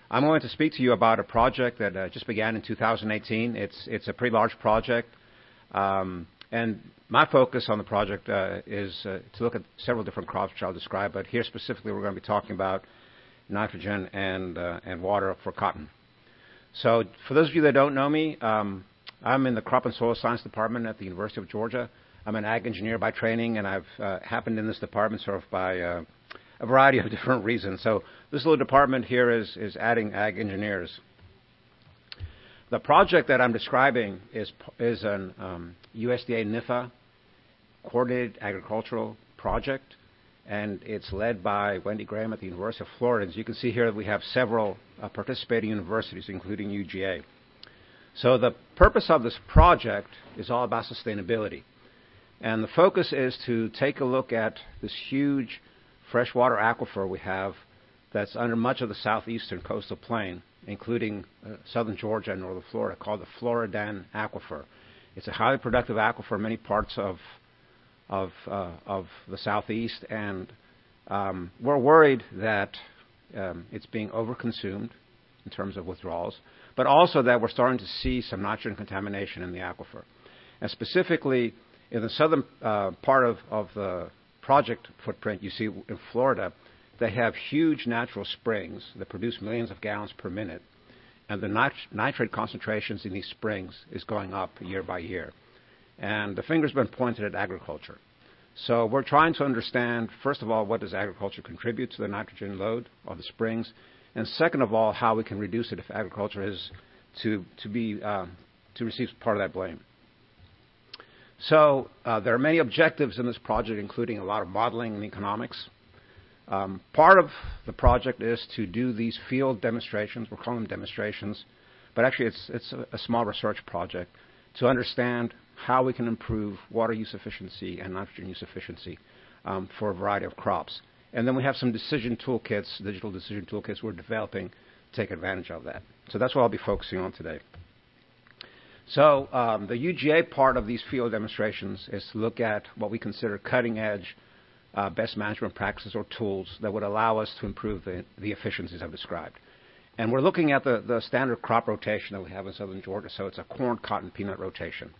I'm going to speak to you about a project that just began in 2018. It's a pretty large project, and my focus on the project is to look at several different crops, which I'll describe. But here specifically, we're going to be talking about nitrogen and water for cotton. So, for those of you that don't know me, I'm in the Crop and Soil Science Department at the University of Georgia. I'm an ag engineer by training, and I've happened in this department sort of by a variety of different reasons. So this little department here is adding ag engineers. The project that I'm describing is an USDA NIFA coordinated agricultural project, and it's led by Wendy Graham at the University of Florida. As you can see here, we have several participating universities, including UGA. So the purpose of this project is all about sustainability. And the focus is to take a look at this huge freshwater aquifer we have that's under much of the southeastern coastal plain, including southern Georgia and northern Florida, called the Floridan Aquifer. It's a highly productive aquifer in many parts of the southeast, and we're worried that it's being overconsumed in terms of withdrawals, but also that we're starting to see some nitrogen contamination in the aquifer. And specifically, in the southern part of the project footprint, you see in Florida, they have huge natural springs that produce millions of gallons per minute, and the nitrate concentrations in these springs is going up year by year. And the finger's been pointed at agriculture. So we're trying to understand, first of all, what does agriculture contribute to the nitrogen load of the springs, and second of all, how we can reduce it if agriculture is to receive part of that blame. So there are many objectives in this project, including a lot of modeling and economics. Part of the project is to do these field demonstrations. We're calling them demonstrations, but actually it's a small research project to understand how we can improve water use efficiency and nitrogen use efficiency for a variety of crops. And then we have some decision toolkits, digital decision toolkits we're developing to take advantage of that. So that's what I'll be focusing on today. So the UGA part of these field demonstrations is to look at what we consider cutting-edge best management practices or tools that would allow us to improve the efficiencies I've described. And we're looking at the standard crop rotation that we have in southern Georgia. So it's a corn, cotton, peanut rotation.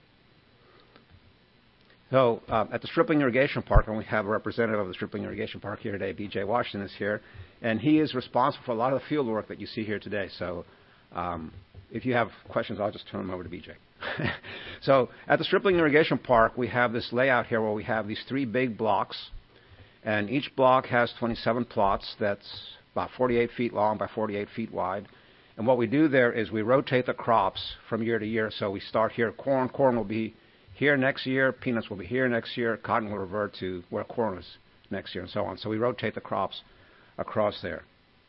So at the Stripling Irrigation Park, and we have a representative of the Stripling Irrigation Park here today, B.J. Washington is here, and he is responsible for a lot of the field work that you see here today. So if you have questions, I'll just turn them over to B.J. So at the Stripling Irrigation Park, we have this layout here where we have these three big blocks, and each block has 27 plots that's about 48 feet long by 48 feet wide. And what we do there is we rotate the crops from year to year. So we start here, corn will be here next year, peanuts will be here next year, cotton will revert to where corn is next year, and so on. So we rotate the crops across there.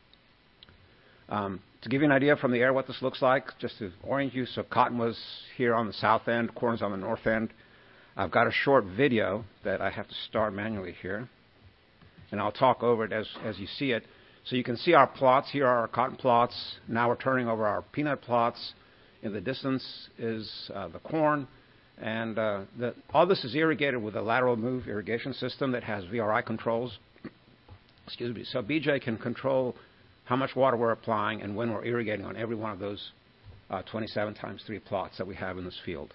To give you an idea from the air what this looks like, just to orient you, so cotton was here on the south end, corn's on the north end. I've got a short video that I have to start manually here, and I'll talk over it as you see it. So you can see our plots. Here are our cotton plots. Now we're turning over our peanut plots. In the distance is the corn. And all this is irrigated with a lateral move irrigation system that has VRI controls. Excuse me. So BJ can control how much water we're applying and when we're irrigating on every one of those 27 times 3 plots that we have in this field.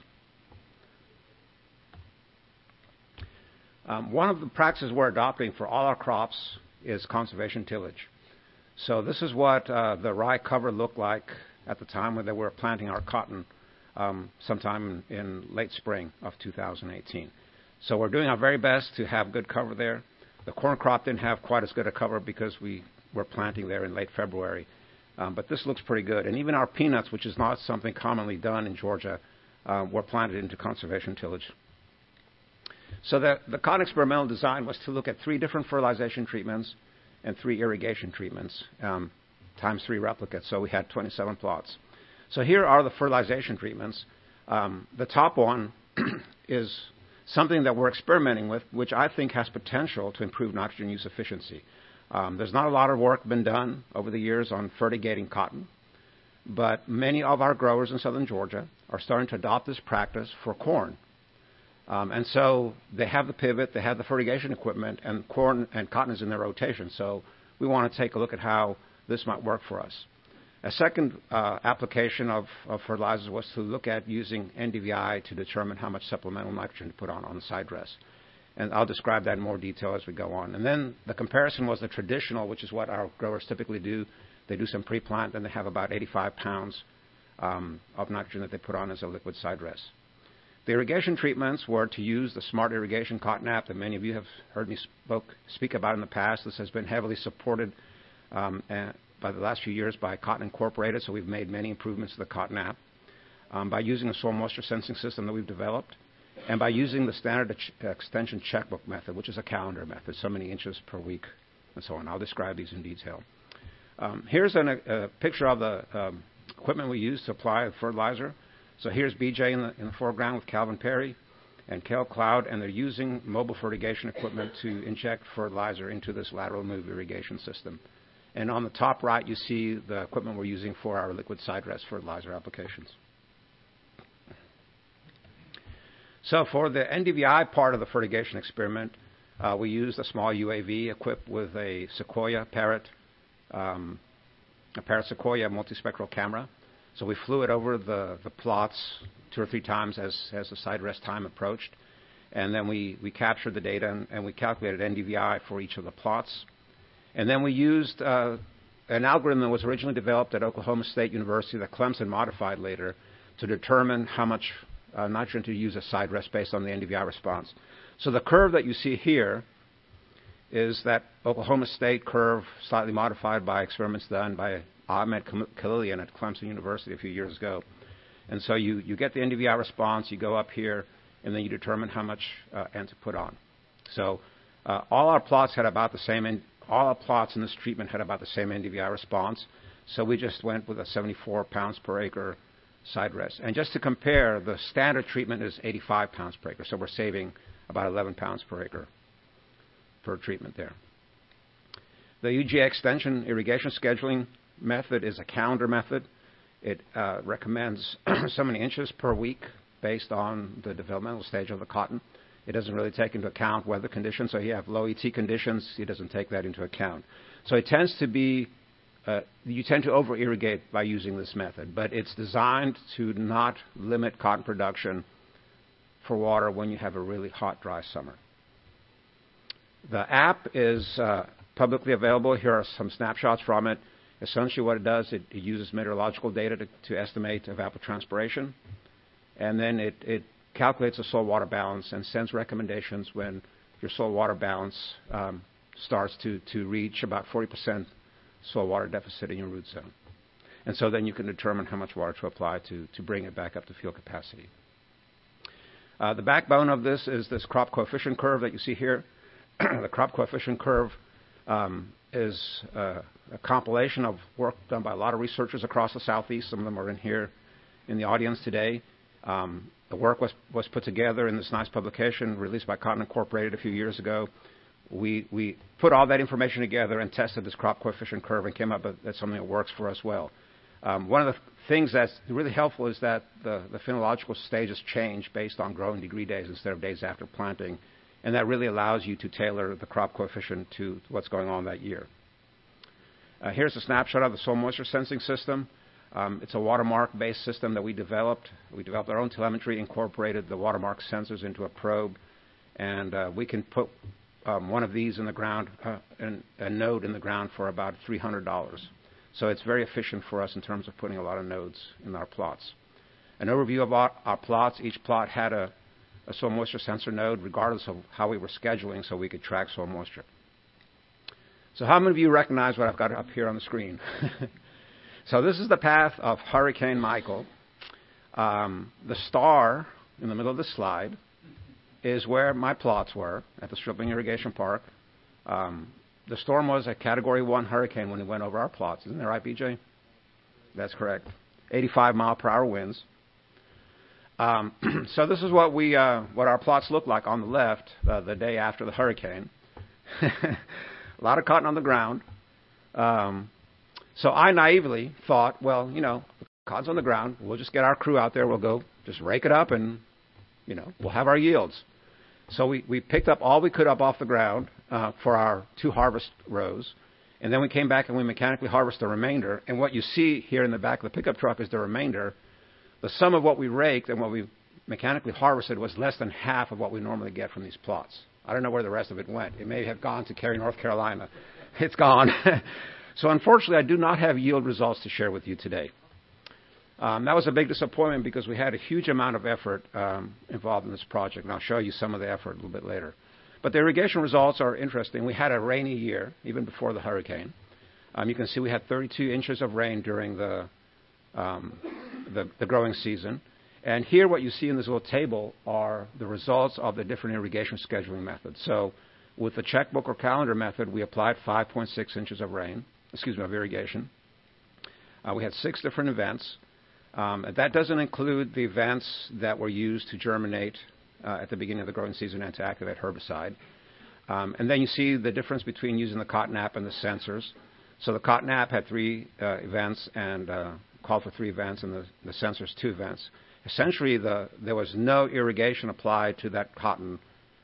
One of the practices we're adopting for all our crops is conservation tillage. So this is what the rye cover looked like at the time when they were planting our cotton sometime in late spring of 2018. So we're doing our very best to have good cover there. The corn crop didn't have quite as good a cover because we were planting there in late February. But this looks pretty good. And even our peanuts, which is not something commonly done in Georgia, were planted into conservation tillage. So the cotton experimental design was to look at 3 different fertilization treatments and 3 irrigation treatments times 3 replicates. So we had 27 plots. So here are the fertilization treatments. The top one is something that we're experimenting with, which I think has potential to improve nitrogen use efficiency. There's not a lot of work been done over the years on fertigating cotton, but many of our growers in southern Georgia are starting to adopt this practice for corn. And so they have the pivot, they have the fertigation equipment, and corn and cotton is in their rotation. So we want to take a look at how this might work for us. A second application of fertilizers was to look at using NDVI to determine how much supplemental nitrogen to put on the side dress. And I'll describe that in more detail as we go on. And then the comparison was the traditional, which is what our growers typically do. They do some pre-plant, then they have about 85 pounds of nitrogen that they put on as a liquid side dress. The irrigation treatments were to use the Smart Irrigation Cotton app that many of you have heard me speak about in the past. This has been heavily supported by the last few years by Cotton Incorporated, so we've made many improvements to the Cotton app. By using a soil moisture sensing system that we've developed, and by using the standard extension checkbook method, which is a calendar method, so many inches per week, and so on. I'll describe these in detail. Here's a picture of the equipment we use to apply fertilizer. So here's BJ in the foreground with Calvin Perry and Kel Cloud, and they're using mobile fertigation equipment to inject fertilizer into this lateral move irrigation system. And on the top right, you see the equipment we're using for our liquid side dress fertilizer applications. So for the NDVI part of the fertigation experiment, we used a small UAV equipped with a Sequoia Parrot Sequoia multispectral camera. So we flew it over the plots 2 or 3 times as the side rest time approached. And then we captured the data and we calculated NDVI for each of the plots. And then we used an algorithm that was originally developed at Oklahoma State University that Clemson modified later to determine how much nitrogen to use as side rest based on the NDVI response. So the curve that you see here is that Oklahoma State curve slightly modified by experiments done by Ahmed Khalilian at Clemson University a few years ago. And so you get the NDVI response, you go up here, and then you determine how much N to put on. So all our plots had about the same, all our plots in this treatment had about the same NDVI response. So we just went with a 74 pounds per acre side rest. And just to compare, the standard treatment is 85 pounds per acre. So we're saving about 11 pounds per acre per treatment there. The UGA extension irrigation scheduling method is a calendar method. It recommends so many inches per week based on the developmental stage of the cotton. It doesn't really take into account weather conditions. So you have low ET conditions, it doesn't take that into account. So it tends to be, you tend to over-irrigate by using this method, but it's designed to not limit cotton production for water when you have a really hot, dry summer. The app is publicly available. Here are some snapshots from it. Essentially what it does, it uses meteorological data to estimate evapotranspiration, and then it calculates the soil-water balance and sends recommendations when your soil-water balance starts to reach about 40% soil-water deficit in your root zone. And so then you can determine how much water to apply to bring it back up to field capacity. The backbone of this is this crop coefficient curve that you see here. The crop coefficient curve is a compilation of work done by a lot of researchers across the Southeast. Some of them are in here in the audience today. The work was put together in this nice publication released by Cotton Incorporated a few years ago. We put all that information together and tested this crop coefficient curve and came up with something that works for us well. One of the things that's really helpful is that the phenological stages change based on growing degree days instead of days after planting. And that really allows you to tailor the crop coefficient to what's going on that year. Here's a snapshot of the soil moisture sensing system. It's a watermark-based system that we developed. We developed our own telemetry, incorporated the watermark sensors into a probe, and we can put one of these in the ground, a node in the ground for about $300. So it's very efficient for us in terms of putting a lot of nodes in our plots. An overview of our plots. Each plot had a soil moisture sensor node, regardless of how we were scheduling, so we could track soil moisture. So how many of you recognize what I've got up here on the screen? So this is the path of Hurricane Michael. The star in the middle of the slide is where my plots were at the Stripling Irrigation Park. The storm was a Category 1 hurricane when it went over our plots. Isn't that right, BJ? That's correct. 85-mile-per-hour winds. So this is what our plots look like on the left the day after the hurricane. A lot of cotton on the ground. So I naively thought, well, cotton's on the ground. We'll just get our crew out there. We'll go just rake it up and, we'll have our yields. So we picked up all we could up off the ground for our 2 harvest rows. And then we came back and we mechanically harvested the remainder. And what you see here in the back of the pickup truck is the remainder. The sum of what we raked and what we mechanically harvested was less than half of what we normally get from these plots. I don't know where the rest of it went. It may have gone to Cary, North Carolina. It's gone. So unfortunately, I do not have yield results to share with you today. That was a big disappointment because we had a huge amount of effort involved in this project, and I'll show you some of the effort a little bit later. But the irrigation results are interesting. We had a rainy year, even before the hurricane. You can see we had 32 inches of rain during the growing season. And here what you see in this little table are the results of the different irrigation scheduling methods. So with the checkbook or calendar method, we applied 5.6 inches of irrigation. We had 6 different events. That doesn't include the events that were used to germinate at the beginning of the growing season and to activate herbicide. And then you see the difference between using the cotton app and the sensors. So the cotton app had 3 events and called for 3 events, and the sensors 2 events. Essentially, there was no irrigation applied to that cotton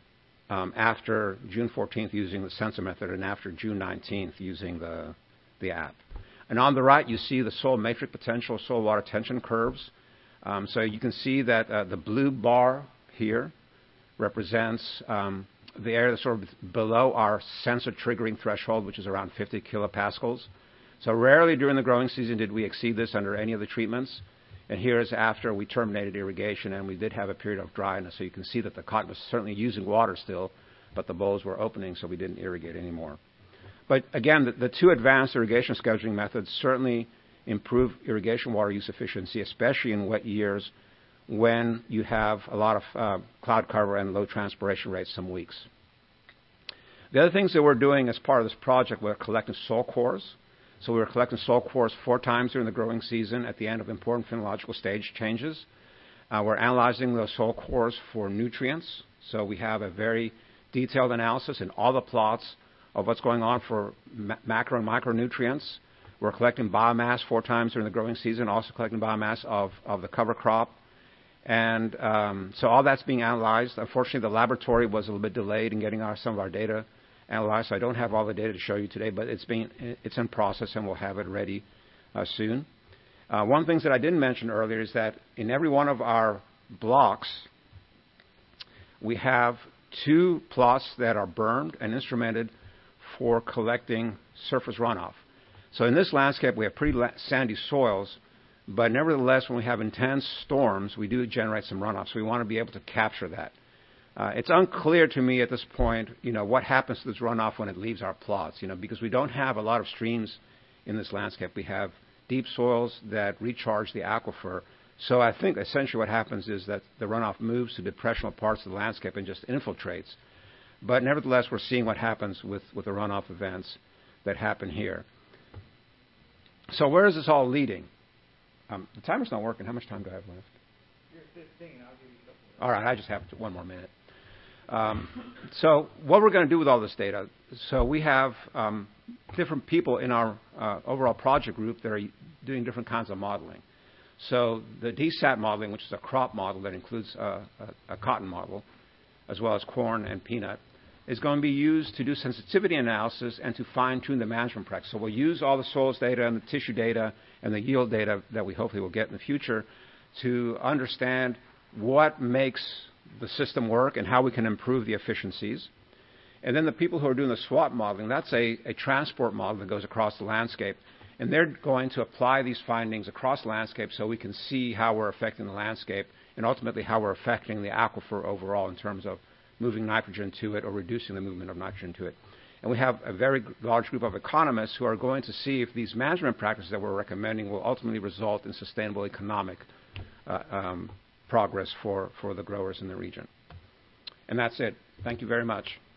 after June 14th using the sensor method and after June 19th using the app. And on the right, you see the soil matrix potential, soil water tension curves. So you can see that the blue bar here represents the area that's sort of below our sensor triggering threshold, which is around 50 kilopascals. So rarely during the growing season did we exceed this under any of the treatments. And here is after we terminated irrigation, and we did have a period of dryness. So you can see that the cotton was certainly using water still, but the bowls were opening, so we didn't irrigate anymore. But again, the 2 advanced irrigation scheduling methods certainly improve irrigation water use efficiency, especially in wet years when you have a lot of cloud cover and low transpiration rates some weeks. The other things that we're doing as part of this project, we're collecting soil cores. So we were collecting soil cores 4 times during the growing season at the end of important phenological stage changes. We're analyzing those soil cores for nutrients. So we have a very detailed analysis in all the plots of what's going on for macro and micronutrients. We're collecting biomass 4 times during the growing season, also collecting biomass of the cover crop. And so all that's being analyzed. Unfortunately, the laboratory was a little bit delayed in getting some of our data analyzed, so I don't have all the data to show you today, but it's in process, and we'll have it ready soon. One of the things that I didn't mention earlier is that in every one of our blocks, we have 2 plots that are burned and instrumented for collecting surface runoff. So in this landscape, we have pretty sandy soils, but nevertheless, when we have intense storms, we do generate some runoff, so we want to be able to capture that. It's unclear to me at this point, what happens to this runoff when it leaves our plots, because we don't have a lot of streams in this landscape. We have deep soils that recharge the aquifer. So I think essentially what happens is that the runoff moves to depressional parts of the landscape and just infiltrates. But nevertheless, we're seeing what happens with the runoff events that happen here. So where is this all leading? The timer's not working. How much time do I have left? You're 15. I'll give you a couple. All right, I just have 1 more minute. So what we're going to do with all this data, so we have different people in our overall project group that are doing different kinds of modeling. So the DSAT modeling, which is a crop model that includes a cotton model, as well as corn and peanut, is going to be used to do sensitivity analysis and to fine-tune the management practice. So we'll use all the soils data and the tissue data and the yield data that we hopefully will get in the future to understand what makes the system work and how we can improve the efficiencies. And then the people who are doing the SWOT modeling, that's a transport model that goes across the landscape. And they're going to apply these findings across the landscape so we can see how we're affecting the landscape and ultimately how we're affecting the aquifer overall in terms of moving nitrogen to it or reducing the movement of nitrogen to it. And we have a very large group of economists who are going to see if these management practices that we're recommending will ultimately result in sustainable economic progress for the growers in the region. And that's it. Thank you very much.